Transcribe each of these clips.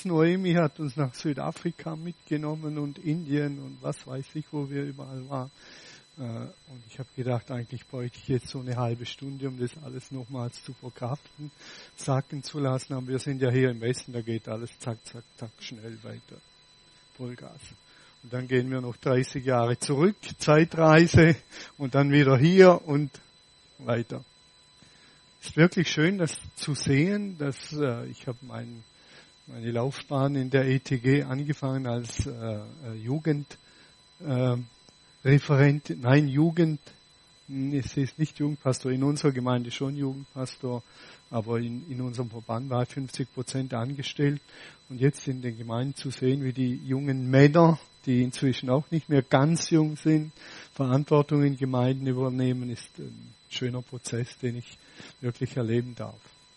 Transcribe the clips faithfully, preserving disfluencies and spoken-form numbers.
Noemi hat uns nach Südafrika mitgenommen und Indien und was weiß ich, wo wir überall waren. Und ich habe gedacht, eigentlich bräuchte ich jetzt so eine halbe Stunde, um das alles nochmals zu verkraften, sacken zu lassen. Aber wir sind ja hier im Westen, da geht alles zack, zack, zack, schnell weiter. Vollgas. Und dann gehen wir noch dreißig Jahre zurück, Zeitreise, und dann wieder hier und weiter. Es ist wirklich schön, das zu sehen, dass äh, ich habe mein, meine Laufbahn in der E T G angefangen als äh, Jugend. Äh, Referent, nein, Jugend, es ist nicht Jugendpastor, in unserer Gemeinde schon Jugendpastor, aber in, in unserem Verband war fünfzig Prozent angestellt. Und jetzt in den Gemeinden zu sehen, wie die jungen Männer, die inzwischen auch nicht mehr ganz jung sind, Verantwortung in Gemeinden übernehmen, ist ein schöner Prozess, den ich wirklich erleben darf.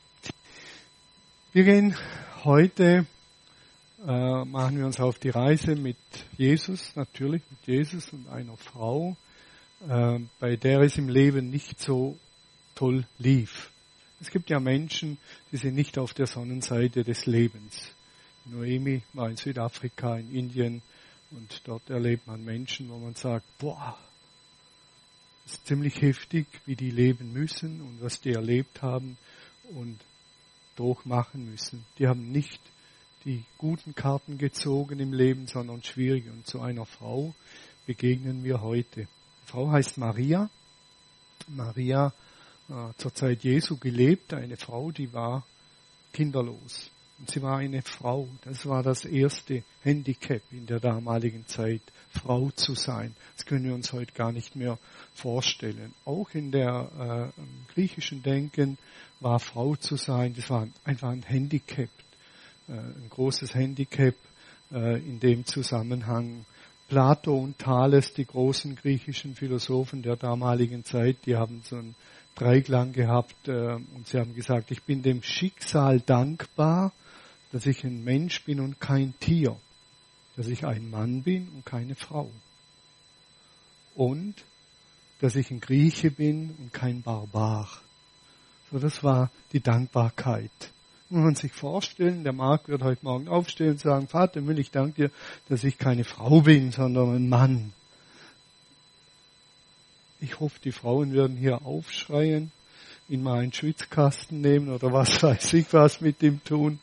Wir gehen heute Äh, machen wir uns auf die Reise mit Jesus, natürlich mit Jesus und einer Frau, äh, bei der es im Leben nicht so toll lief. Es gibt ja Menschen, die sind nicht auf der Sonnenseite des Lebens. Noemi war in Südafrika, in Indien, und dort erlebt man Menschen, wo man sagt, boah, das ist ziemlich heftig, wie die leben müssen und was die erlebt haben und durchmachen müssen. Die haben nicht die guten Karten gezogen im Leben, sondern schwierige. Und zu einer Frau begegnen wir heute. Die Frau heißt Maria. Maria, äh, zur Zeit Jesu gelebt, eine Frau, die war kinderlos. Und sie war eine Frau. Das war das erste Handicap in der damaligen Zeit, Frau zu sein. Das können wir uns heute gar nicht mehr vorstellen. Auch in der äh, im griechischen Denken war Frau zu sein, das war einfach ein Handicap. Ein großes Handicap äh, in dem Zusammenhang. Plato und Thales, die großen griechischen Philosophen der damaligen Zeit, die haben so einen Dreiklang gehabt äh, und sie haben gesagt, ich bin dem Schicksal dankbar, dass ich ein Mensch bin und kein Tier, dass ich ein Mann bin und keine Frau und dass ich ein Grieche bin und kein Barbar. So, das war die Dankbarkeit. Muss man sich vorstellen, der Marc wird heute Morgen aufstehen und sagen, Vater, Himmel, ich danke dir, dass ich keine Frau bin, sondern ein Mann. Ich hoffe, die Frauen werden hier aufschreien, ihn mal einen Schwitzkasten nehmen oder was weiß ich was mit ihm tun.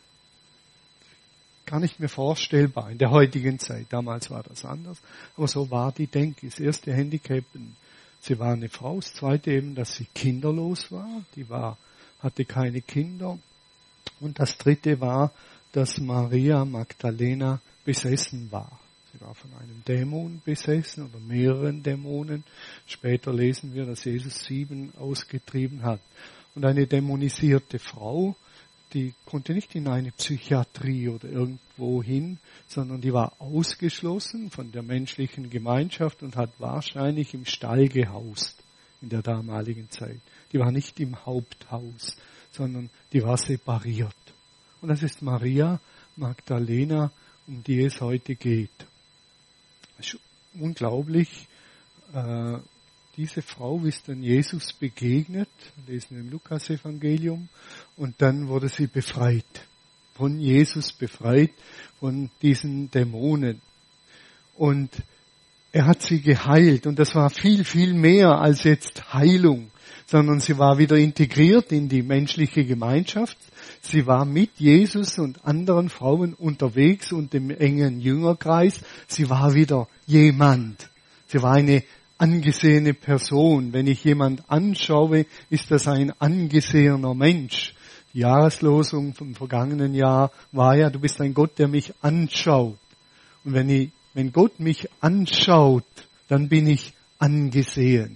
Gar nicht mehr vorstellbar in der heutigen Zeit. Damals war das anders, aber so war die Denke. Das erste Handicap, sie war eine Frau. Das zweite eben, dass sie kinderlos war. Die war, hatte keine Kinder. Und das dritte war, dass Maria Magdalena besessen war. Sie war von einem Dämon besessen oder mehreren Dämonen. Später lesen wir, dass Jesus sieben ausgetrieben hat. Und eine dämonisierte Frau, die konnte nicht in eine Psychiatrie oder irgendwo hin, sondern die war ausgeschlossen von der menschlichen Gemeinschaft und hat wahrscheinlich im Stall gehaust in der damaligen Zeit. Die war nicht im Haupthaus, sondern die war separiert. Und das ist Maria Magdalena, um die es heute geht. Es ist unglaublich, äh, diese Frau ist dann Jesus begegnet, lesen wir im Lukas-Evangelium, und dann wurde sie befreit, von Jesus befreit, von diesen Dämonen. Und er hat sie geheilt, und das war viel, viel mehr als jetzt Heilung, sondern sie war wieder integriert in die menschliche Gemeinschaft. Sie war mit Jesus und anderen Frauen unterwegs und dem engen Jüngerkreis. Sie war wieder jemand. Sie war eine angesehene Person. Wenn ich jemand anschaue, ist das ein angesehener Mensch. Die Jahreslosung vom vergangenen Jahr war ja, du bist ein Gott, der mich anschaut. Und wenn ich, wenn Gott mich anschaut, dann bin ich angesehen.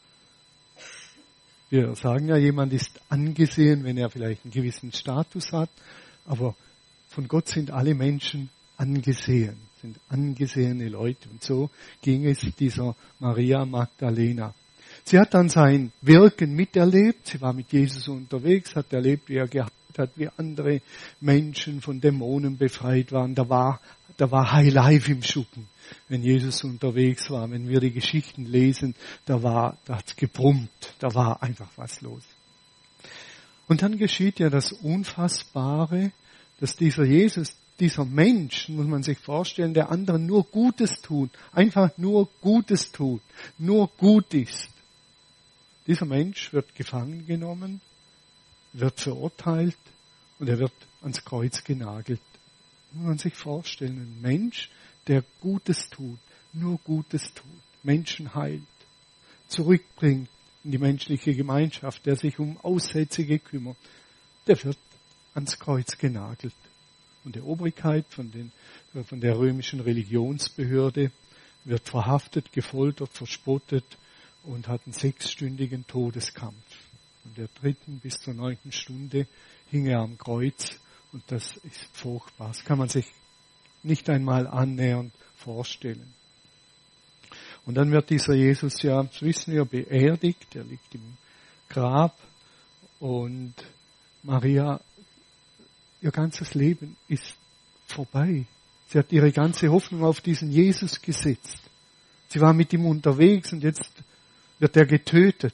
Wir sagen ja, jemand ist angesehen, wenn er vielleicht einen gewissen Status hat, aber von Gott sind alle Menschen angesehen, sind angesehene Leute. Und so ging es dieser Maria Magdalena. Sie hat dann sein Wirken miterlebt, sie war mit Jesus unterwegs, hat erlebt, wie er geheilt hat, wie andere Menschen von Dämonen befreit waren. Da war, da war High Life im Schuppen, wenn Jesus unterwegs war. Wenn wir die Geschichten lesen, da war, da hat's gebrummt, da war einfach was los. Und dann geschieht ja das Unfassbare, dass dieser Jesus, dieser Mensch, muss man sich vorstellen, der anderen nur Gutes tut, einfach nur Gutes tut, nur gut ist. Dieser Mensch wird gefangen genommen, wird verurteilt und er wird ans Kreuz genagelt. Muss man sich vorstellen, ein Mensch, der Gutes tut, nur Gutes tut, Menschen heilt, zurückbringt in die menschliche Gemeinschaft, der sich um Aussätzige kümmert, der wird ans Kreuz genagelt. Und der Obrigkeit von, den, von der römischen Religionsbehörde wird verhaftet, gefoltert, verspottet und hat einen sechsstündigen Todeskampf. Von der dritten bis zur neunten Stunde hing er am Kreuz und das ist furchtbar. Das kann man sich nicht einmal annähernd vorstellen. Und dann wird dieser Jesus ja, das wissen wir, beerdigt. Er liegt im Grab und Maria, ihr ganzes Leben ist vorbei. Sie hat ihre ganze Hoffnung auf diesen Jesus gesetzt. Sie war mit ihm unterwegs und jetzt wird er getötet.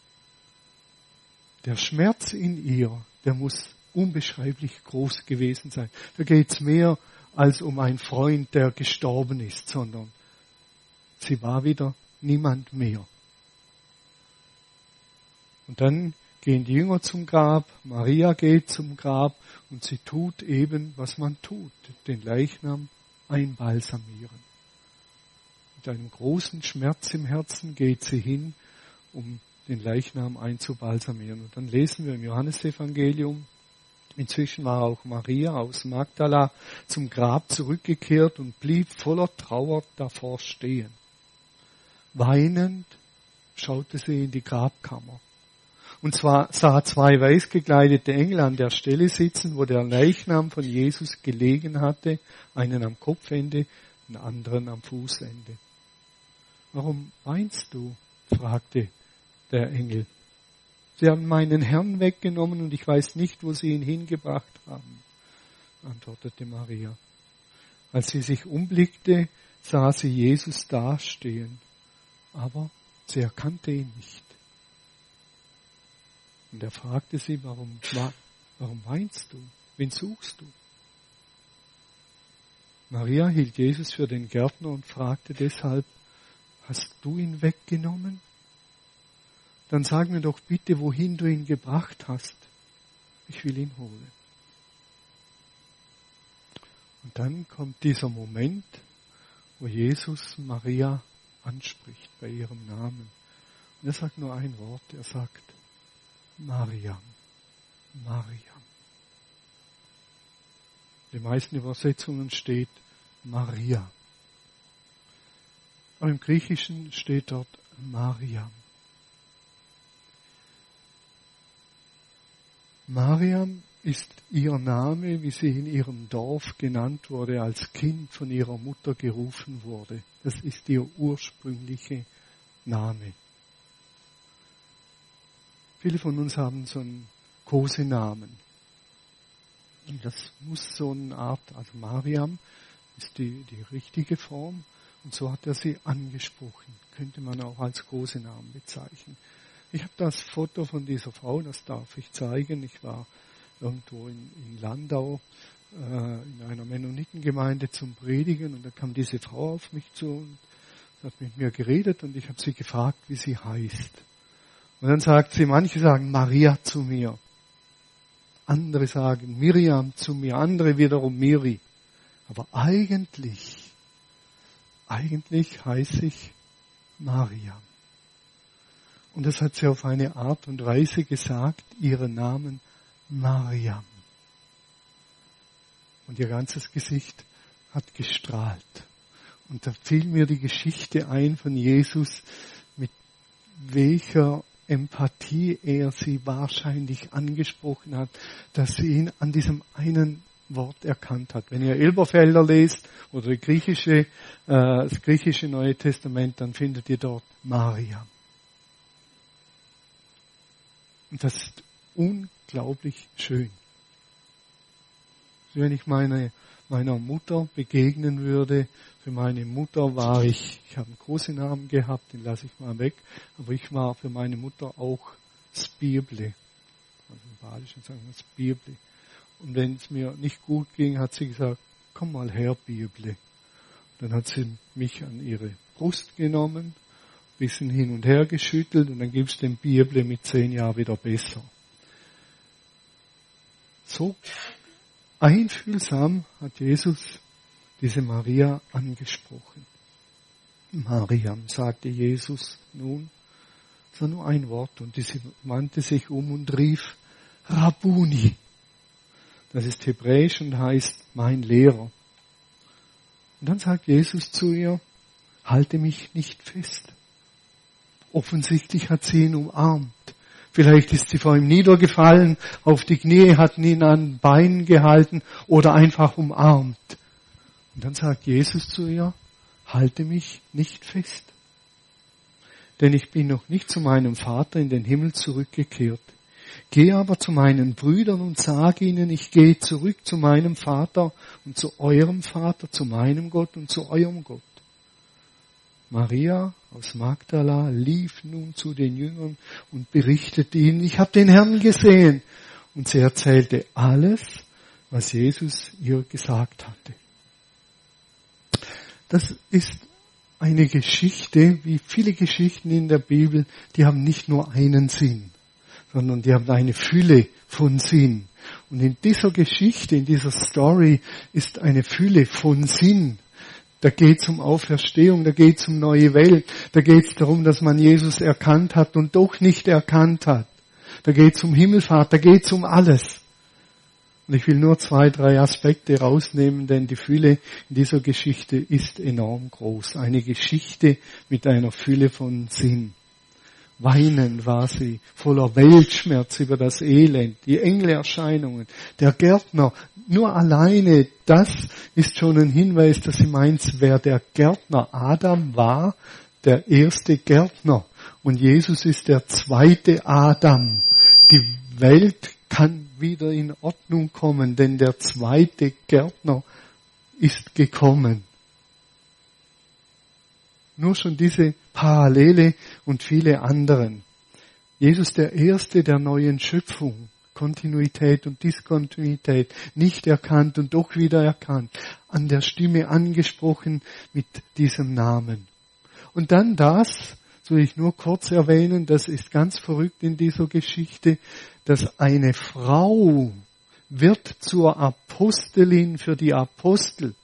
Der Schmerz in ihr, der muss unbeschreiblich groß gewesen sein. Da geht es mehr als um einen Freund, der gestorben ist, sondern sie war wieder niemand mehr. Und dann gehen die Jünger zum Grab, Maria geht zum Grab und sie tut eben, was man tut, den Leichnam einbalsamieren. Mit einem großen Schmerz im Herzen geht sie hin, um den Leichnam einzubalsamieren. Und dann lesen wir im Johannesevangelium, inzwischen war auch Maria aus Magdala zum Grab zurückgekehrt und blieb voller Trauer davor stehen. Weinend schaute sie in die Grabkammer. Und zwar sah zwei weiß gekleidete Engel an der Stelle sitzen, wo der Leichnam von Jesus gelegen hatte, einen am Kopfende, den anderen am Fußende. Warum weinst du? Fragte der Engel. Sie haben meinen Herrn weggenommen und ich weiß nicht, wo sie ihn hingebracht haben, antwortete Maria. Als sie sich umblickte, sah sie Jesus dastehen, aber sie erkannte ihn nicht. Und er fragte sie, warum, warum weinst du? Wen suchst du? Maria hielt Jesus für den Gärtner und fragte deshalb, hast du ihn weggenommen? Dann sag mir doch bitte, wohin du ihn gebracht hast. Ich will ihn holen. Und dann kommt dieser Moment, wo Jesus Maria anspricht bei ihrem Namen. Und er sagt nur ein Wort, er sagt, Mariam, Mariam. In den meisten Übersetzungen steht Maria. Aber im Griechischen steht dort Mariam. Mariam ist ihr Name, wie sie in ihrem Dorf genannt wurde, als Kind von ihrer Mutter gerufen wurde. Das ist ihr ursprünglicher Name. Viele von uns haben so einen Kosenamen. Und das muss so eine Art, also Mariam ist die, die richtige Form. Und so hat er sie angesprochen. Könnte man auch als Kosenamen bezeichnen. Ich habe das Foto von dieser Frau, das darf ich zeigen. Ich war irgendwo in, in Landau äh, in einer Mennonitengemeinde zum Predigen und da kam diese Frau auf mich zu und hat mit mir geredet und ich habe sie gefragt, wie sie heißt. Und dann sagt sie, manche sagen Maria zu mir, andere sagen Miriam zu mir, andere wiederum Miri. Aber eigentlich, eigentlich heiße ich Mariam. Und das hat sie auf eine Art und Weise gesagt, ihren Namen Mariam. Und ihr ganzes Gesicht hat gestrahlt. Und da fiel mir die Geschichte ein von Jesus, mit welcher Empathie er sie wahrscheinlich angesprochen hat, dass sie ihn an diesem einen Wort erkannt hat. Wenn ihr Elberfelder lest oder die griechische, äh, das griechische Neue Testament, dann findet ihr dort Mariam. Und das ist unglaublich schön. Wenn ich meine, meiner Mutter begegnen würde, für meine Mutter war ich, ich habe einen großen Namen gehabt, den lasse ich mal weg, aber ich war für meine Mutter auch Spieble. Also im Badischen sagen wir Spieble. Und wenn es mir nicht gut ging, hat sie gesagt, komm mal her, Bibel. Dann hat sie mich an ihre Brust genommen, ein bisschen hin und her geschüttelt und dann gibst du dem Bibel mit zehn Jahren wieder besser. So einfühlsam hat Jesus diese Maria angesprochen. Mariam, sagte Jesus nun, das war nur ein Wort und sie wandte sich um und rief, Rabuni. Das ist hebräisch und heißt mein Lehrer. Und dann sagt Jesus zu ihr, halte mich nicht fest. Offensichtlich hat sie ihn umarmt. Vielleicht ist sie vor ihm niedergefallen, auf die Knie, hat ihn an den Beinen gehalten oder einfach umarmt. Und dann sagt Jesus zu ihr, halte mich nicht fest. Denn ich bin noch nicht zu meinem Vater in den Himmel zurückgekehrt. Gehe aber zu meinen Brüdern und sage ihnen, ich gehe zurück zu meinem Vater und zu eurem Vater, zu meinem Gott und zu eurem Gott. Maria aus Magdala lief nun zu den Jüngern und berichtete ihnen, ich habe den Herrn gesehen. Und sie erzählte alles, was Jesus ihr gesagt hatte. Das ist eine Geschichte, wie viele Geschichten in der Bibel, die haben nicht nur einen Sinn, sondern die haben eine Fülle von Sinn. Und in dieser Geschichte, in dieser Story ist eine Fülle von Sinn. Da geht es um Auferstehung, da geht es um neue Welt, da geht es darum, dass man Jesus erkannt hat und doch nicht erkannt hat. Da geht es um Himmelfahrt, da geht es um alles. Und ich will nur zwei, drei Aspekte rausnehmen, denn die Fülle in dieser Geschichte ist enorm groß. Eine Geschichte mit einer Fülle von Sinn. Weinend war sie, voller Weltschmerz über das Elend, die Engelerscheinungen, der Gärtner. Nur alleine das ist schon ein Hinweis, dass sie meint, wer der Gärtner Adam war, der erste Gärtner. Und Jesus ist der zweite Adam. Die Welt kann wieder in Ordnung kommen, denn der zweite Gärtner ist gekommen. Nur schon diese Parallele und viele anderen. Jesus der Erste der neuen Schöpfung. Kontinuität und Diskontinuität. Nicht erkannt und doch wieder erkannt. An der Stimme angesprochen mit diesem Namen. Und dann das, soll ich nur kurz erwähnen, das ist ganz verrückt in dieser Geschichte, dass eine Frau wird zur Apostelin für die Apostel.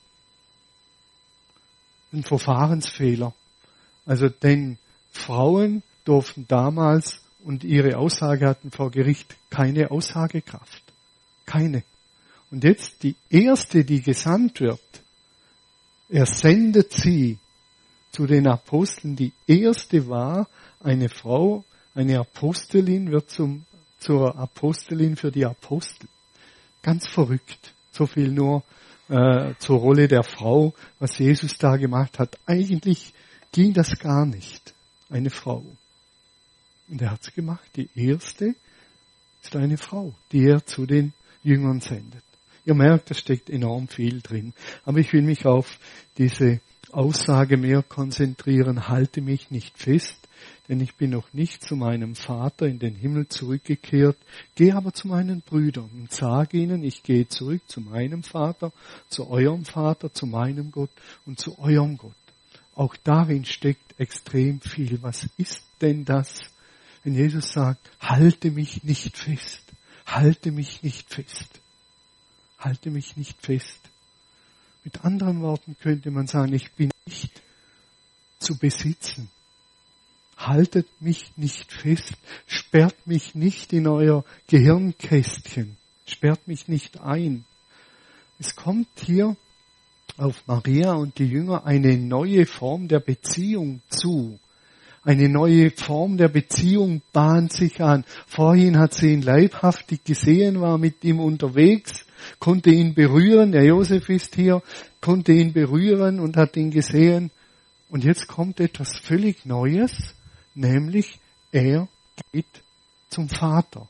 Ein Verfahrensfehler. Also denn Frauen durften damals und ihre Aussage hatten vor Gericht keine Aussagekraft. Keine. Und jetzt die erste, die gesandt wird, er sendet sie zu den Aposteln. Die erste war eine Frau, eine Apostelin wird zum, zur Apostelin für die Apostel. Ganz verrückt. So viel nur äh, zur Rolle der Frau, was Jesus da gemacht hat. Eigentlich ging das gar nicht. Eine Frau. Und er hat es gemacht. Die erste ist eine Frau, die er zu den Jüngern sendet. Ihr merkt, da steckt enorm viel drin. Aber ich will mich auf diese Aussage mehr konzentrieren. Halte mich nicht fest, denn ich bin noch nicht zu meinem Vater in den Himmel zurückgekehrt. Gehe aber zu meinen Brüdern und sage ihnen, ich gehe zurück zu meinem Vater, zu eurem Vater, zu meinem Gott und zu eurem Gott. Auch darin steckt extrem viel. Was ist denn das, wenn Jesus sagt, halte mich nicht fest, halte mich nicht fest, halte mich nicht fest. Mit anderen Worten könnte man sagen, ich bin nicht zu besitzen. Haltet mich nicht fest, sperrt mich nicht in euer Gehirnkästchen, sperrt mich nicht ein. Es kommt hier auf Maria und die Jünger eine neue Form der Beziehung zu. Eine neue Form der Beziehung bahnt sich an. Vorhin hat sie ihn leibhaftig gesehen, war mit ihm unterwegs, konnte ihn berühren. Der Josef ist hier, konnte ihn berühren und hat ihn gesehen. Und jetzt kommt etwas völlig Neues, nämlich er geht zum Vater.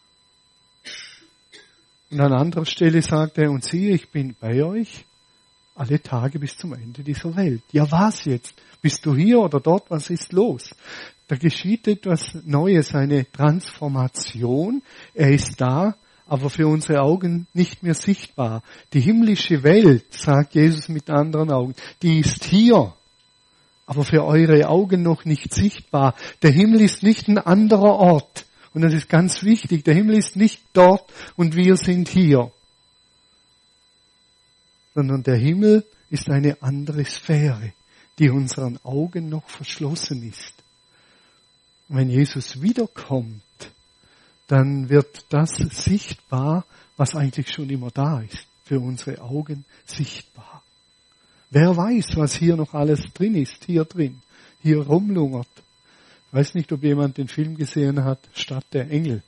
Und an anderer Stelle sagt er, und siehe, ich bin bei euch alle Tage bis zum Ende dieser Welt. Ja, was jetzt? Bist du hier oder dort? Was ist los? Da geschieht etwas Neues, eine Transformation. Er ist da, aber für unsere Augen nicht mehr sichtbar. Die himmlische Welt, sagt Jesus mit anderen Augen, die ist hier, aber für eure Augen noch nicht sichtbar. Der Himmel ist nicht ein anderer Ort. Und das ist ganz wichtig. Der Himmel ist nicht dort und wir sind hier. Sondern der Himmel ist eine andere Sphäre, die unseren Augen noch verschlossen ist. Und wenn Jesus wiederkommt, dann wird das sichtbar, was eigentlich schon immer da ist, für unsere Augen sichtbar. Wer weiß, was hier noch alles drin ist, hier drin, hier rumlungert. Ich weiß nicht, ob jemand den Film gesehen hat, Stadt der Engel.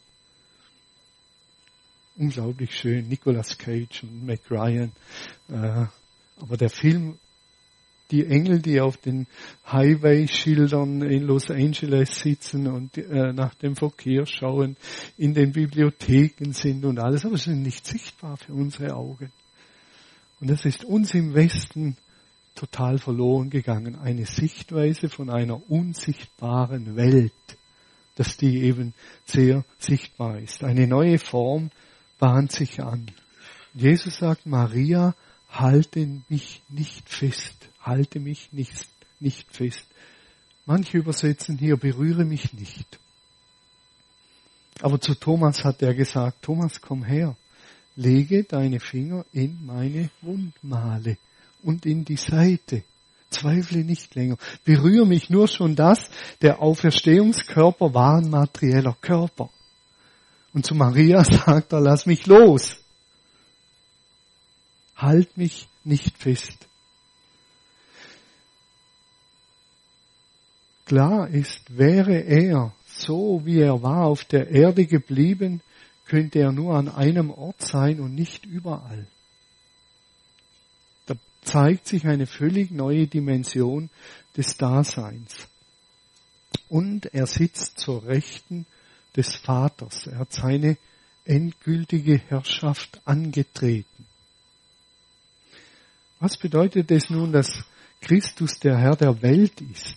Unglaublich schön, Nicolas Cage und Mac Ryan. Äh, aber der Film, die Engel, die auf den Highway-Schildern in Los Angeles sitzen und äh, nach dem Verkehr schauen, in den Bibliotheken sind und alles, aber sie sind nicht sichtbar für unsere Augen. Und das ist uns im Westen total verloren gegangen. Eine Sichtweise von einer unsichtbaren Welt, dass die eben sehr sichtbar ist. Eine neue Form bahnt sich an. Jesus sagt, Maria, halte mich nicht fest. Halte mich nicht, nicht fest. Manche übersetzen hier, berühre mich nicht. Aber zu Thomas hat er gesagt, Thomas, komm her. Lege deine Finger in meine Wundmale und in die Seite. Zweifle nicht länger. Berühre mich, nur schon das. Der Auferstehungskörper war ein materieller Körper. Und zu Maria sagt er, lass mich los. Halt mich nicht fest. Klar ist, wäre er so, wie er war, auf der Erde geblieben, könnte er nur an einem Ort sein und nicht überall. Da zeigt sich eine völlig neue Dimension des Daseins. Und er sitzt zur Rechten des Vaters. Er hat seine endgültige Herrschaft angetreten. Was bedeutet es nun, dass Christus der Herr der Welt ist?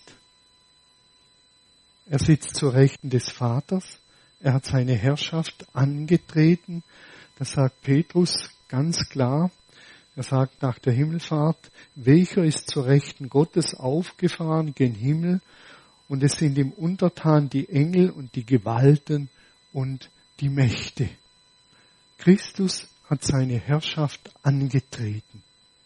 Er sitzt zur Rechten des Vaters. Er hat seine Herrschaft angetreten. Das sagt Petrus ganz klar. Er sagt nach der Himmelfahrt, welcher ist zur Rechten Gottes aufgefahren gen Himmel, und es sind ihm untertan die Engel und die Gewalten und die Mächte. Christus hat seine Herrschaft angetreten.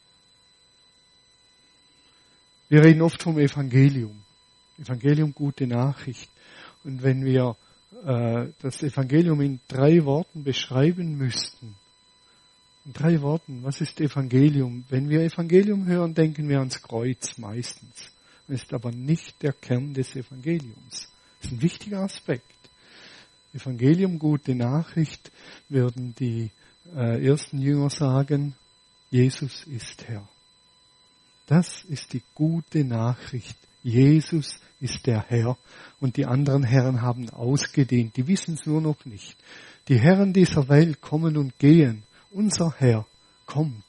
Wir reden oft vom Evangelium. Evangelium, gute Nachricht. Und wenn wir äh, das Evangelium in drei Worten beschreiben müssten, in drei Worten, was ist Evangelium? Wenn wir Evangelium hören, denken wir ans Kreuz meistens. Das ist aber nicht der Kern des Evangeliums. Das ist ein wichtiger Aspekt. Evangelium, gute Nachricht, würden die äh, ersten Jünger sagen, Jesus ist Herr. Das ist die gute Nachricht. Jesus ist der Herr und die anderen Herren haben ausgedehnt. Die wissen es nur noch nicht. Die Herren dieser Welt kommen und gehen. Unser Herr kommt.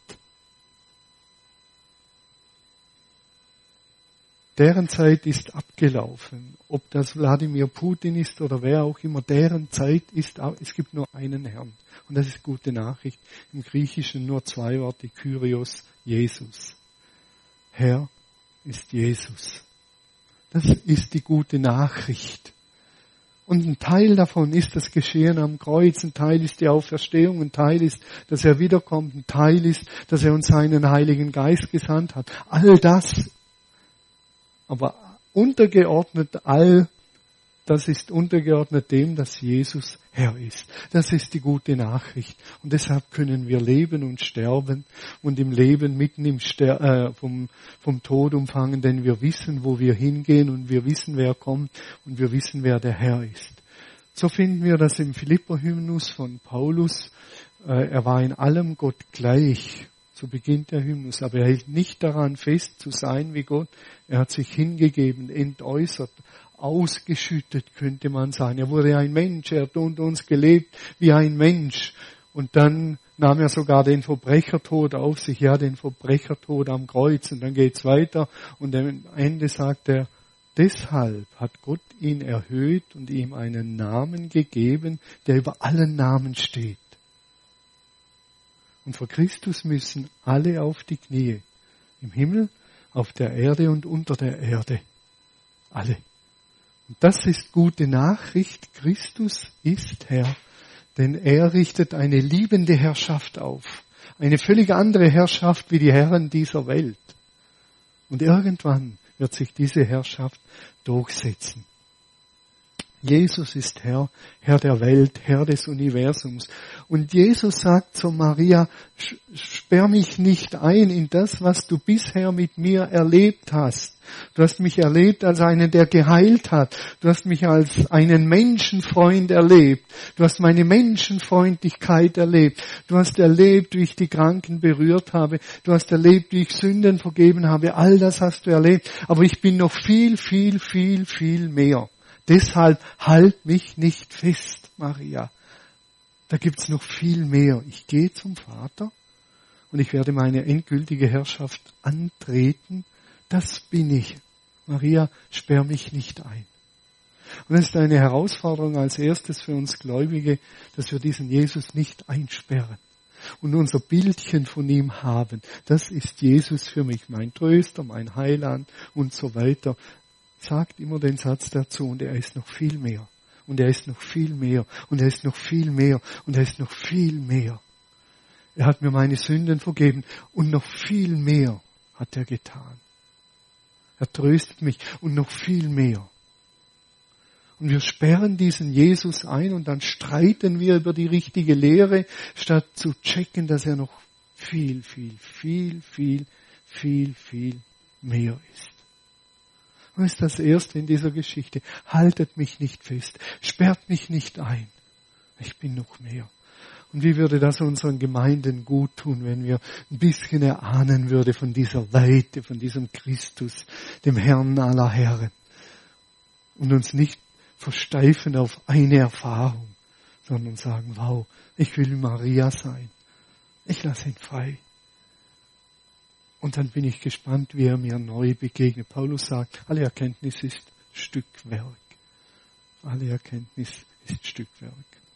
Deren Zeit ist abgelaufen. Ob das Wladimir Putin ist oder wer auch immer, deren Zeit ist, es gibt nur einen Herrn. Und das ist gute Nachricht. Im Griechischen nur zwei Worte, Kyrios, Jesus. Herr ist Jesus. Das ist die gute Nachricht. Und ein Teil davon ist das Geschehen am Kreuz, ein Teil ist die Auferstehung, ein Teil ist, dass er wiederkommt, ein Teil ist, dass er uns seinen Heiligen Geist gesandt hat. All das, aber untergeordnet all, das ist untergeordnet dem, dass Jesus Herr ist. Das ist die gute Nachricht. Und deshalb können wir leben und sterben und im Leben mitten im Ster- äh, vom, vom Tod umfangen, denn wir wissen, wo wir hingehen und wir wissen, wer kommt und wir wissen, wer der Herr ist. So finden wir das im Philipper-Hymnus von Paulus. Äh, er war in allem Gott gleich. So beginnt der Hymnus. Aber er hält nicht daran fest zu sein wie Gott. Er hat sich hingegeben, entäußert, ausgeschüttet, könnte man sagen. Er wurde ein Mensch, er hat unter uns gelebt wie ein Mensch. Und dann nahm er sogar den Verbrechertod auf sich, ja, den Verbrechertod am Kreuz. Und dann geht's weiter und am Ende sagt er, deshalb hat Gott ihn erhöht und ihm einen Namen gegeben, der über allen Namen steht. Und vor Christus müssen alle auf die Knie. Im Himmel, auf der Erde und unter der Erde. Alle. Und das ist gute Nachricht. Christus ist Herr. Denn er richtet eine liebende Herrschaft auf. Eine völlig andere Herrschaft wie die Herren dieser Welt. Und irgendwann wird sich diese Herrschaft durchsetzen. Jesus ist Herr, Herr der Welt, Herr des Universums. Und Jesus sagt zu Maria, sperr mich nicht ein in das, was du bisher mit mir erlebt hast. Du hast mich erlebt als einen, der geheilt hat. Du hast mich als einen Menschenfreund erlebt. Du hast meine Menschenfreundlichkeit erlebt. Du hast erlebt, wie ich die Kranken berührt habe. Du hast erlebt, wie ich Sünden vergeben habe. All das hast du erlebt. Aber ich bin noch viel, viel, viel, viel mehr. Deshalb halt mich nicht fest, Maria. Da gibt's noch viel mehr. Ich gehe zum Vater und ich werde meine endgültige Herrschaft antreten. Das bin ich. Maria, sperr mich nicht ein. Und es ist eine Herausforderung als erstes für uns Gläubige, dass wir diesen Jesus nicht einsperren und unser Bildchen von ihm haben. Das ist Jesus für mich, mein Tröster, mein Heiland und so weiter. Sagt immer den Satz dazu, und er ist noch viel mehr. Und er ist noch viel mehr. Und er ist noch viel mehr. Und er ist noch viel mehr. Er hat mir meine Sünden vergeben. Und noch viel mehr hat er getan. Er tröstet mich. Und noch viel mehr. Und wir sperren diesen Jesus ein und dann streiten wir über die richtige Lehre, statt zu checken, dass er noch viel, viel, viel, viel, viel, viel mehr ist. Das ist das Erste in dieser Geschichte. Haltet mich nicht fest. Sperrt mich nicht ein. Ich bin noch mehr. Und wie würde das unseren Gemeinden gut tun, wenn wir ein bisschen erahnen würde von dieser Weite, von diesem Christus, dem Herrn aller Herren. Und uns nicht versteifen auf eine Erfahrung, sondern sagen, wow, ich will Maria sein. Ich lasse ihn frei. Und dann bin ich gespannt, wie er mir neu begegnet. Paulus sagt, alle Erkenntnis ist Stückwerk. Alle Erkenntnis ist Stückwerk.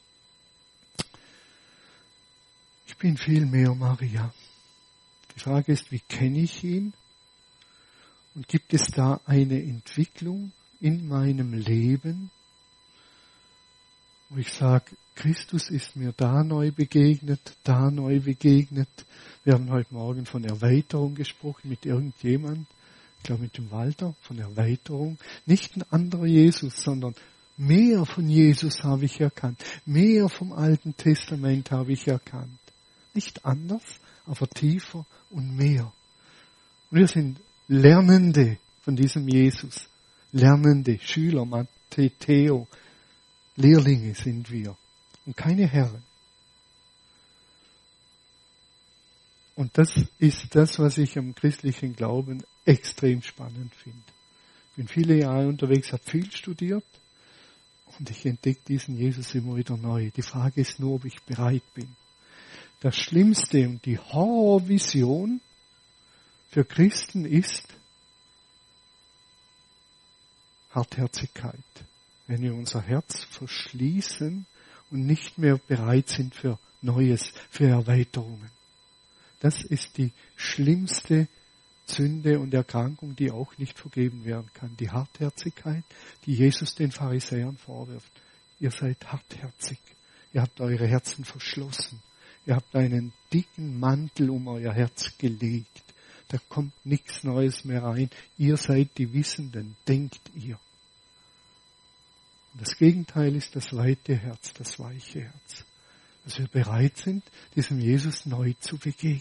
Ich bin viel mehr Maria. Die Frage ist, wie kenne ich ihn? Und gibt es da eine Entwicklung in meinem Leben, wo ich sage, Christus ist mir da neu begegnet, da neu begegnet. Wir haben heute Morgen von Erweiterung gesprochen mit irgendjemand, ich glaube mit dem Walter, von Erweiterung. Nicht ein anderer Jesus, sondern mehr von Jesus habe ich erkannt. Mehr vom Alten Testament habe ich erkannt. Nicht anders, aber tiefer und mehr. Und wir sind Lernende von diesem Jesus. Lernende, Schüler, Matheo, Lehrlinge sind wir. Und keine Herren. Und das ist das, was ich am christlichen Glauben extrem spannend finde. Ich bin viele Jahre unterwegs, habe viel studiert und ich entdecke diesen Jesus immer wieder neu. Die Frage ist nur, ob ich bereit bin. Das Schlimmste und die Horrorvision für Christen ist Hartherzigkeit. Wenn wir unser Herz verschließen und nicht mehr bereit sind für Neues, für Erweiterungen. Das ist die schlimmste Sünde und Erkrankung, die auch nicht vergeben werden kann. Die Hartherzigkeit, die Jesus den Pharisäern vorwirft. Ihr seid hartherzig. Ihr habt eure Herzen verschlossen. Ihr habt einen dicken Mantel um euer Herz gelegt. Da kommt nichts Neues mehr rein. Ihr seid die Wissenden, denkt ihr. Das Gegenteil ist das weite Herz, das weiche Herz. Dass wir bereit sind, diesem Jesus neu zu begegnen.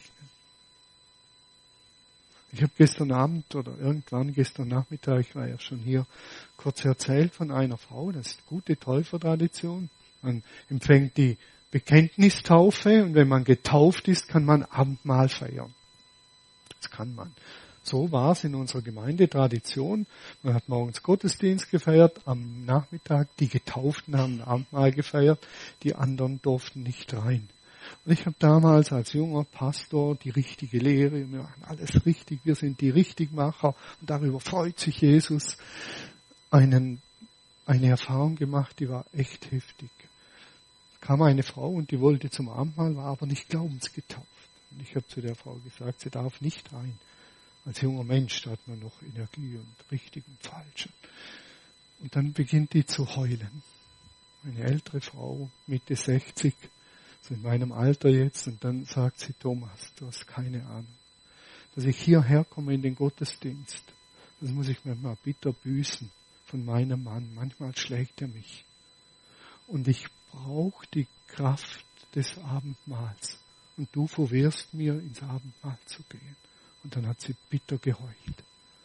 Ich habe gestern Abend oder irgendwann gestern Nachmittag, ich war ja schon hier, kurz erzählt von einer Frau, das ist eine gute Täufertradition. Man empfängt die Bekenntnistaufe und wenn man getauft ist, kann man Abendmahl feiern. Das kann man. So war es in unserer Gemeindetradition. Man hat morgens Gottesdienst gefeiert, am Nachmittag die Getauften haben Abendmahl gefeiert, die anderen durften nicht rein. Und ich habe damals als junger Pastor die richtige Lehre, wir machen alles richtig, wir sind die Richtigmacher und darüber freut sich Jesus, einen, eine Erfahrung gemacht, die war echt heftig. Es kam eine Frau und die wollte zum Abendmahl, war aber nicht glaubensgetauft. Und ich habe zu der Frau gesagt, sie darf nicht rein. Als junger Mensch da hat man noch Energie und richtig und falsch. Und dann beginnt die zu heulen. Eine ältere Frau, Mitte sechzig, so in meinem Alter jetzt. Und dann sagt sie, Thomas, du hast keine Ahnung. Dass ich hierher komme in den Gottesdienst, das muss ich mir mal bitter büßen von meinem Mann. Manchmal schlägt er mich. Und ich brauche die Kraft des Abendmahls. Und du verwehrst mir, ins Abendmahl zu gehen. Und dann hat sie bitter geheult.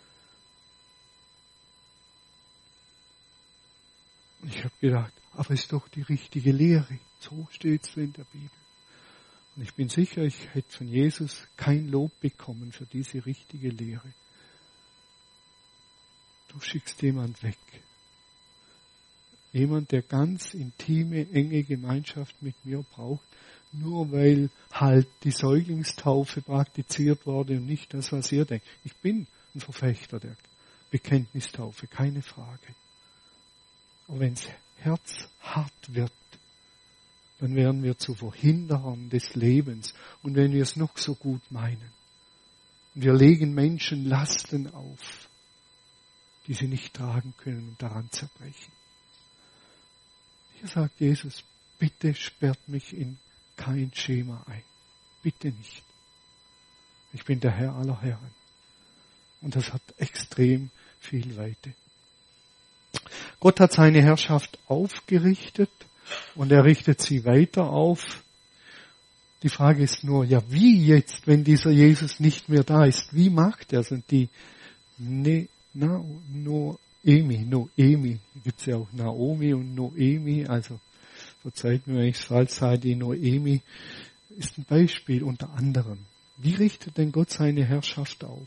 Und ich habe gedacht, aber es ist doch die richtige Lehre. So steht es in der Bibel. Und ich bin sicher, ich hätte von Jesus kein Lob bekommen für diese richtige Lehre. Du schickst jemand weg. Jemand, der ganz intime, enge Gemeinschaft mit mir braucht, nur weil halt die Säuglingstaufe praktiziert wurde und nicht das, was ihr denkt. Ich bin ein Verfechter der Bekenntnistaufe, keine Frage. Aber wenn das Herz hart wird, dann werden wir zu Verhinderern des Lebens. Und wenn wir es noch so gut meinen, und wir legen Menschen Lasten auf, die sie nicht tragen können und daran zerbrechen. Hier sagt Jesus, bitte sperrt mich in kein Schema ein. Bitte nicht. Ich bin der Herr aller Herren. Und das hat extrem viel Weite. Gott hat seine Herrschaft aufgerichtet und er richtet sie weiter auf. Die Frage ist nur, ja, wie jetzt, wenn dieser Jesus nicht mehr da ist? Wie macht er es? Und die ne, na, Noemi, Noemi, gibt es ja auch Naomi und Noemi, also verzeiht mir, wenn ich es falsch sage, die Noemi ist ein Beispiel unter anderem. Wie richtet denn Gott seine Herrschaft auf?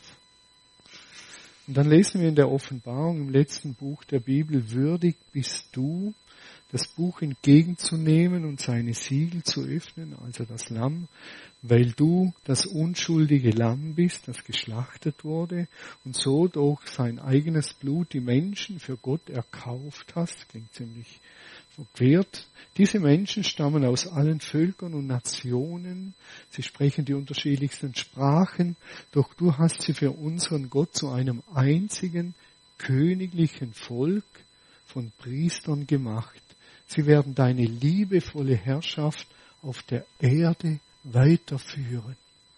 Und dann lesen wir in der Offenbarung im letzten Buch der Bibel, würdig bist du, das Buch entgegenzunehmen und seine Siegel zu öffnen, also das Lamm, weil du das unschuldige Lamm bist, das geschlachtet wurde und so durch sein eigenes Blut die Menschen für Gott erkauft hast. Klingt ziemlich verquert. Diese Menschen stammen aus allen Völkern und Nationen. Sie sprechen die unterschiedlichsten Sprachen, doch du hast sie für unseren Gott zu einem einzigen königlichen Volk von Priestern gemacht. Sie werden deine liebevolle Herrschaft auf der Erde weiterführen.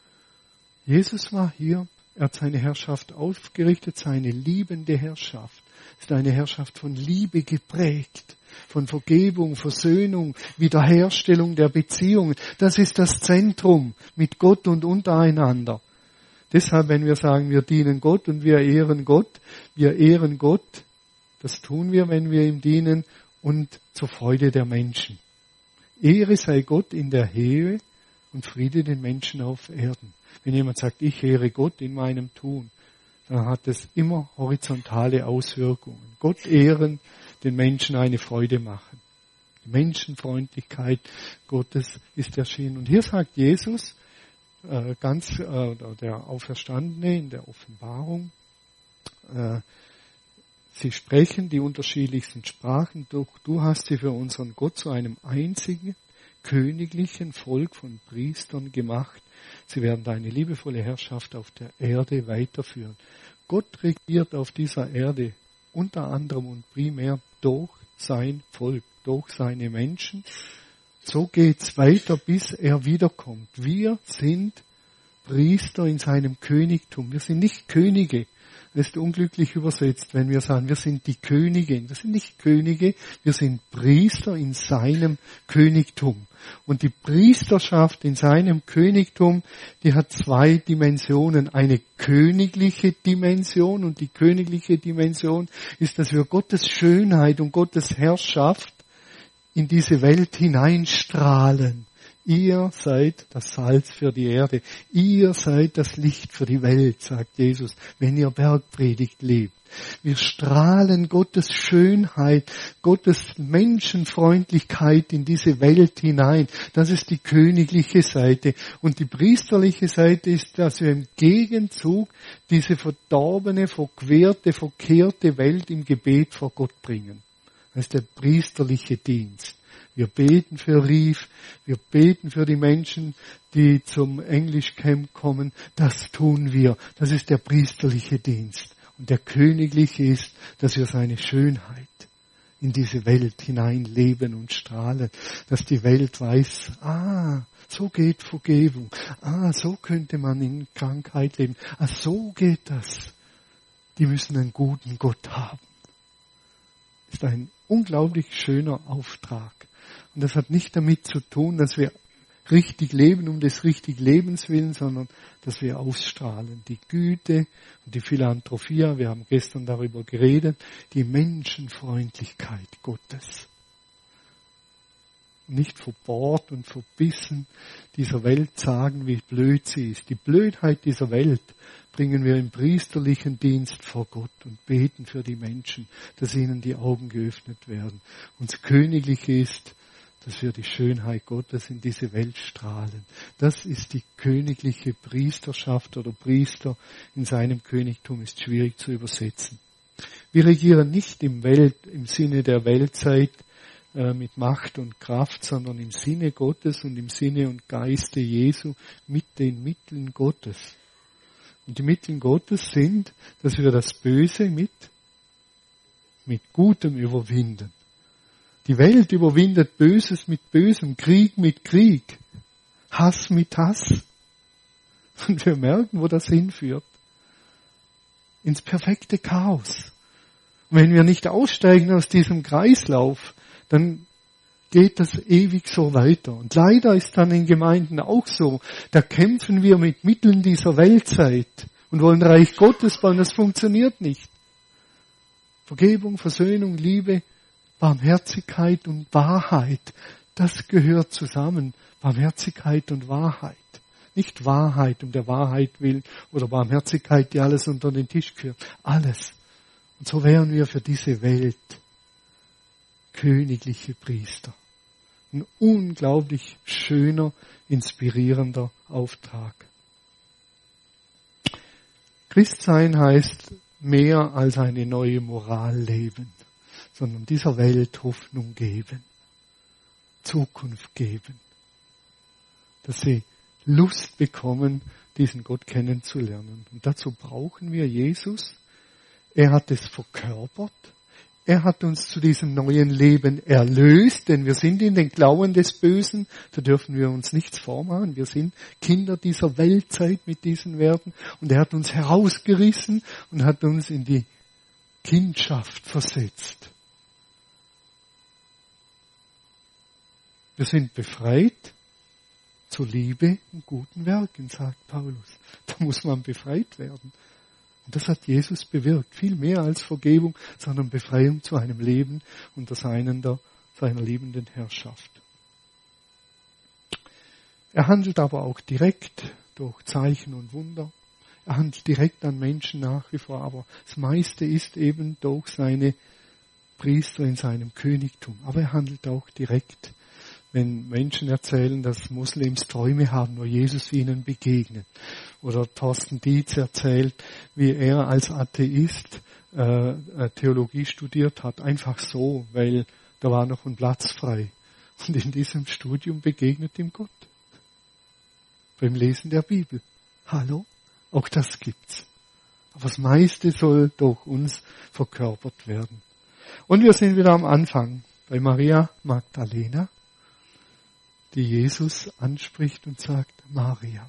Jesus war hier, er hat seine Herrschaft aufgerichtet, seine liebende Herrschaft. Es ist eine Herrschaft von Liebe geprägt, von Vergebung, Versöhnung, Wiederherstellung der Beziehungen. Das ist das Zentrum mit Gott und untereinander. Deshalb, wenn wir sagen, wir dienen Gott und wir ehren Gott, wir ehren Gott, das tun wir, wenn wir ihm dienen und zur Freude der Menschen. Ehre sei Gott in der Höhe und Friede den Menschen auf Erden. Wenn jemand sagt, ich ehre Gott in meinem Tun, dann hat es immer horizontale Auswirkungen. Gott ehren, den Menschen eine Freude machen. Die Menschenfreundlichkeit Gottes ist erschienen. Und hier sagt Jesus, äh, ganz äh, der Auferstandene in der Offenbarung, äh, sie sprechen die unterschiedlichsten Sprachen, doch du hast sie für unseren Gott zu einem einzigen königlichen Volk von Priestern gemacht. Sie werden deine liebevolle Herrschaft auf der Erde weiterführen. Gott regiert auf dieser Erde unter anderem und primär durch sein Volk, durch seine Menschen. So geht's weiter, bis er wiederkommt. Wir sind Priester in seinem Königtum. Wir sind nicht Könige. Das ist unglücklich übersetzt, wenn wir sagen, wir sind die Königin. Wir sind nicht Könige, wir sind Priester in seinem Königtum. Und die Priesterschaft in seinem Königtum, die hat zwei Dimensionen. Eine königliche Dimension, und die königliche Dimension ist, dass wir Gottes Schönheit und Gottes Herrschaft in diese Welt hineinstrahlen. Ihr seid das Salz für die Erde. Ihr seid das Licht für die Welt, sagt Jesus, wenn ihr Bergpredigt lebt. Wir strahlen Gottes Schönheit, Gottes Menschenfreundlichkeit in diese Welt hinein. Das ist die königliche Seite. Und die priesterliche Seite ist, dass wir im Gegenzug diese verdorbene, verquerte, verkehrte Welt im Gebet vor Gott bringen. Das ist der priesterliche Dienst. Wir beten für Rief, wir beten für die Menschen, die zum Englischcamp kommen. Das tun wir. Das ist der priesterliche Dienst. Und der königliche ist, dass wir seine Schönheit in diese Welt hineinleben und strahlen. Dass die Welt weiß, ah, so geht Vergebung. Ah, so könnte man in Krankheit leben. Ah, so geht das. Die müssen einen guten Gott haben. Das ist ein unglaublich schöner Auftrag. Und das hat nicht damit zu tun, dass wir richtig leben um des richtig Lebens willen, sondern dass wir ausstrahlen. Die Güte und die Philanthropie, wir haben gestern darüber geredet, die Menschenfreundlichkeit Gottes. Nicht verbohrt und verbissen dieser Welt sagen, wie blöd sie ist. Die Blödheit dieser Welt bringen wir im priesterlichen Dienst vor Gott und beten für die Menschen, dass ihnen die Augen geöffnet werden. Und das Königliche ist, dass wir die Schönheit Gottes in diese Welt strahlen. Das ist die königliche Priesterschaft oder Priester in seinem Königtum, ist schwierig zu übersetzen. Wir regieren nicht im Welt, im Sinne der Weltzeit, mit Macht und Kraft, sondern im Sinne Gottes und im Sinne und Geiste Jesu mit den Mitteln Gottes. Und die Mittel Gottes sind, dass wir das Böse mit, mit Gutem überwinden. Die Welt überwindet Böses mit Bösem, Krieg mit Krieg, Hass mit Hass. Und wir merken, wo das hinführt. Ins perfekte Chaos. Und wenn wir nicht aussteigen aus diesem Kreislauf, dann geht das ewig so weiter. Und leider ist dann in Gemeinden auch so. Da kämpfen wir mit Mitteln dieser Weltzeit und wollen Reich Gottes bauen. Das funktioniert nicht. Vergebung, Versöhnung, Liebe, Barmherzigkeit und Wahrheit, das gehört zusammen. Barmherzigkeit und Wahrheit. Nicht Wahrheit um der Wahrheit willen oder Barmherzigkeit, die alles unter den Tisch gehört. Alles. Und so wären wir für diese Welt königliche Priester. Ein unglaublich schöner, inspirierender Auftrag. Christsein heißt mehr als eine neue Moral leben, sondern dieser Welt Hoffnung geben, Zukunft geben, dass sie Lust bekommen, diesen Gott kennenzulernen. Und dazu brauchen wir Jesus. Er hat es verkörpert. Er hat uns zu diesem neuen Leben erlöst, denn wir sind in den Klauen des Bösen. Da dürfen wir uns nichts vormachen. Wir sind Kinder dieser Weltzeit mit diesen Werten. Und er hat uns herausgerissen und hat uns in die Kindschaft versetzt. Wir sind befreit zur Liebe und guten Werken, sagt Paulus. Da muss man befreit werden. Und das hat Jesus bewirkt. Viel mehr als Vergebung, sondern Befreiung zu einem Leben unter seiner, seiner liebenden Herrschaft. Er handelt aber auch direkt durch Zeichen und Wunder. Er handelt direkt an Menschen nach wie vor, aber das meiste ist eben durch seine Priester in seinem Königtum. Aber er handelt auch direkt, wenn Menschen erzählen, dass Moslems Träume haben, wo Jesus ihnen begegnet. Oder Thorsten Dietz erzählt, wie er als Atheist äh, Theologie studiert hat. Einfach so, weil da war noch ein Platz frei. Und in diesem Studium begegnet ihm Gott. Beim Lesen der Bibel. Hallo? Auch das gibt's. Aber das meiste soll durch uns verkörpert werden. Und wir sind wieder am Anfang bei Maria Magdalena, die Jesus anspricht und sagt, Mariam.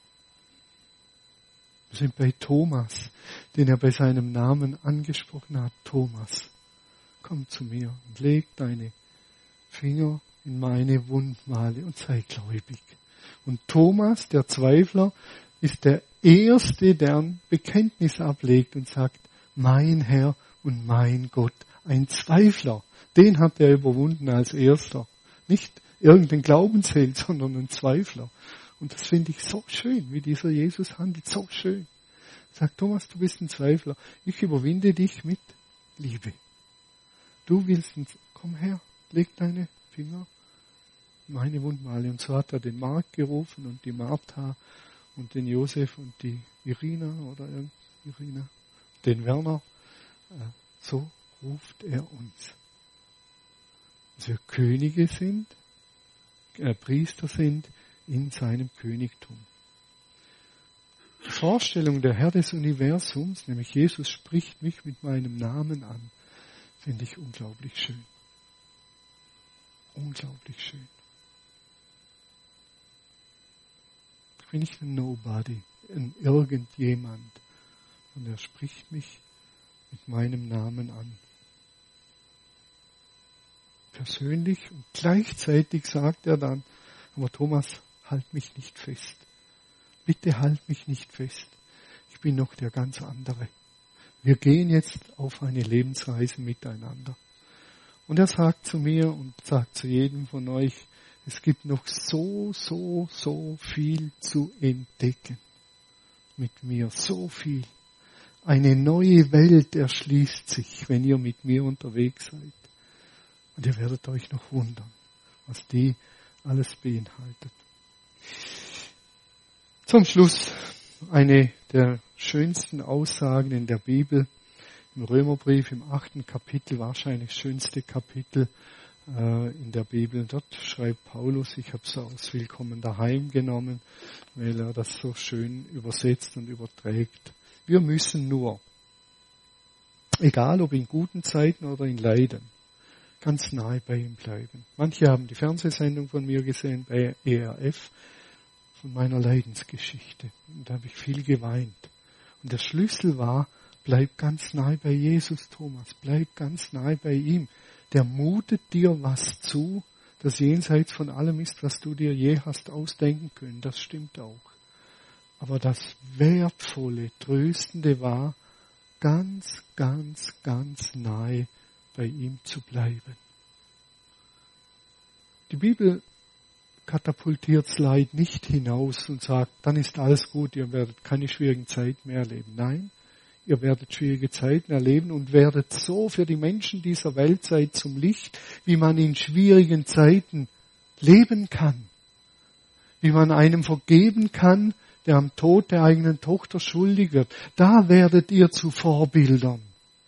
Wir sind bei Thomas, den er bei seinem Namen angesprochen hat. Thomas, komm zu mir und leg deine Finger in meine Wundmale und sei gläubig. Und Thomas, der Zweifler, ist der Erste, der ein Bekenntnis ablegt und sagt, mein Herr und mein Gott. Ein Zweifler, den hat er überwunden als Erster. Nicht irgendein Glaubensheld, sondern ein Zweifler. Und das finde ich so schön, wie dieser Jesus handelt, so schön. Sagt Thomas, du bist ein Zweifler. Ich überwinde dich mit Liebe. Du willst, ein, komm her, leg deine Finger in meine Wundmale. Und so hat er den Mark gerufen und die Martha und den Josef und die Irina oder Irina, den Werner. So ruft er uns. dass wir Könige sind, äh, Priester sind in seinem Königtum. Die Vorstellung, der Herr des Universums, nämlich Jesus, spricht mich mit meinem Namen an, finde ich unglaublich schön. Unglaublich schön. Ich bin nicht ein Nobody, ein irgendjemand, und er spricht mich mit meinem Namen an. Persönlich, und gleichzeitig sagt er dann, aber Thomas, halt mich nicht fest. Bitte halt mich nicht fest. Ich bin noch der ganz andere. Wir gehen jetzt auf eine Lebensreise miteinander. Und er sagt zu mir und sagt zu jedem von euch, es gibt noch so, so, so viel zu entdecken mit mir. So viel. Eine neue Welt erschließt sich, wenn ihr mit mir unterwegs seid. Und ihr werdet euch noch wundern, was die alles beinhaltet. Zum Schluss eine der schönsten Aussagen in der Bibel, im Römerbrief im achten Kapitel, wahrscheinlich das schönste Kapitel äh, in der Bibel. Dort schreibt Paulus, ich habe es aus Willkommen daheim genommen, weil er das so schön übersetzt und überträgt. Wir müssen nur, egal ob in guten Zeiten oder in Leiden, ganz nahe bei ihm bleiben. Manche haben die Fernsehsendung von mir gesehen bei E R F, von meiner Leidensgeschichte. Und da habe ich viel geweint. Und der Schlüssel war, bleib ganz nahe bei Jesus, Thomas. Bleib ganz nahe bei ihm. Der mutet dir was zu, das jenseits von allem ist, was du dir je hast ausdenken können. Das stimmt auch. Aber das Wertvolle, Tröstende war, ganz, ganz, ganz nahe bei ihm zu bleiben. Die Bibel katapultiert das Leid nicht hinaus und sagt, dann ist alles gut, ihr werdet keine schwierigen Zeiten mehr erleben. Nein, ihr werdet schwierige Zeiten erleben und werdet so für die Menschen dieser Weltzeit zum Licht, wie man in schwierigen Zeiten leben kann. Wie man einem vergeben kann, der am Tod der eigenen Tochter schuldig wird. Da werdet ihr zu Vorbildern.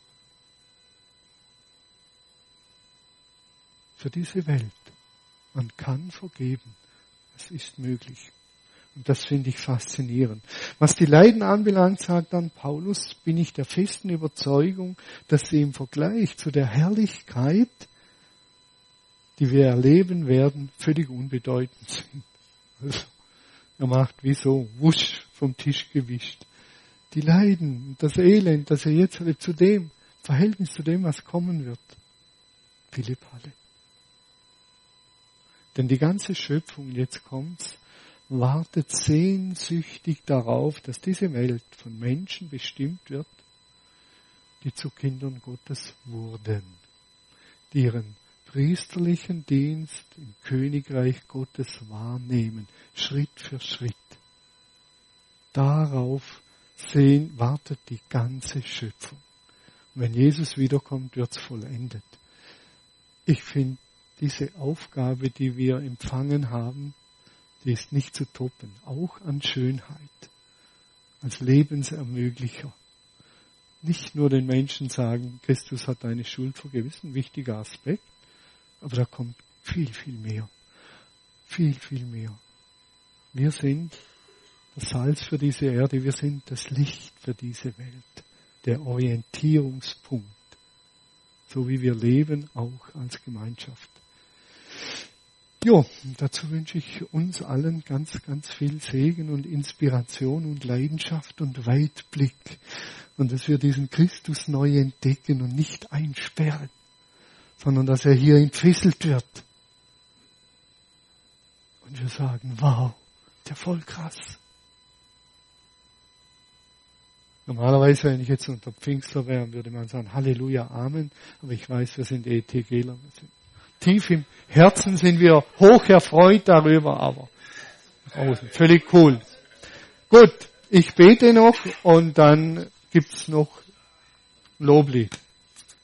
Für diese Welt. Man kann vergeben. Es ist möglich. Und das finde ich faszinierend. Was die Leiden anbelangt, sagt dann Paulus, bin ich der festen Überzeugung, dass sie im Vergleich zu der Herrlichkeit, die wir erleben werden, völlig unbedeutend sind. Also, er macht wie so, wusch, vom Tisch gewischt. Die Leiden, das Elend, das er jetzt hat, zu dem, Verhältnis zu dem, was kommen wird, Pillepalle. Denn die ganze Schöpfung, jetzt kommt's, wartet sehnsüchtig darauf, dass diese Welt von Menschen bestimmt wird, die zu Kindern Gottes wurden, die ihren priesterlichen Dienst im Königreich Gottes wahrnehmen, Schritt für Schritt. Darauf sehen, wartet die ganze Schöpfung. Und wenn Jesus wiederkommt, wird's vollendet. Ich finde, diese Aufgabe, die wir empfangen haben, die ist nicht zu toppen, auch an Schönheit, als Lebensermöglicher. Nicht nur den Menschen sagen, Christus hat deine Schuld vergeben, ist ein wichtiger Aspekt, aber da kommt viel, viel mehr. Viel, viel mehr. Wir sind das Salz für diese Erde, wir sind das Licht für diese Welt, der Orientierungspunkt, so wie wir leben, auch als Gemeinschaft. Jo, dazu wünsche ich uns allen ganz, ganz viel Segen und Inspiration und Leidenschaft und Weitblick. Und dass wir diesen Christus neu entdecken und nicht einsperren, sondern dass er hier entfesselt wird. Und wir sagen, wow, der voll krass. Normalerweise, wenn ich jetzt unter Pfingstler wäre, würde man sagen, Halleluja, Amen. Aber ich weiß, wir sind ETGler, wir sind tief im Herzen sind wir hoch erfreut darüber, aber außen völlig cool. Gut, ich bete noch und dann gibt's noch Lobli.